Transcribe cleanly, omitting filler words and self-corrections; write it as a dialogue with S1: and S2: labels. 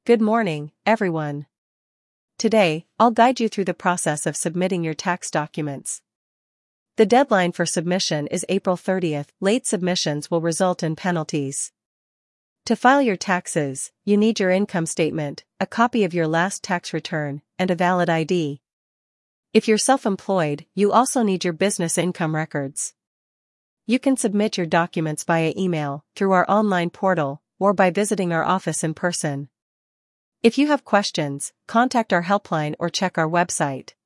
S1: Good morning, everyone. Today, I'll guide you through the process of submitting your tax documents. The deadline for submission is April 30th. Late submissions will result in penalties. To file your taxes, you need your income statement, a copy of your last tax return, and a valid ID. If you're self-employed, you also need your business income records. You can submit your documents via email, through our online portal, or by visiting our office in person. If you have questions, contact our helpline or check our website.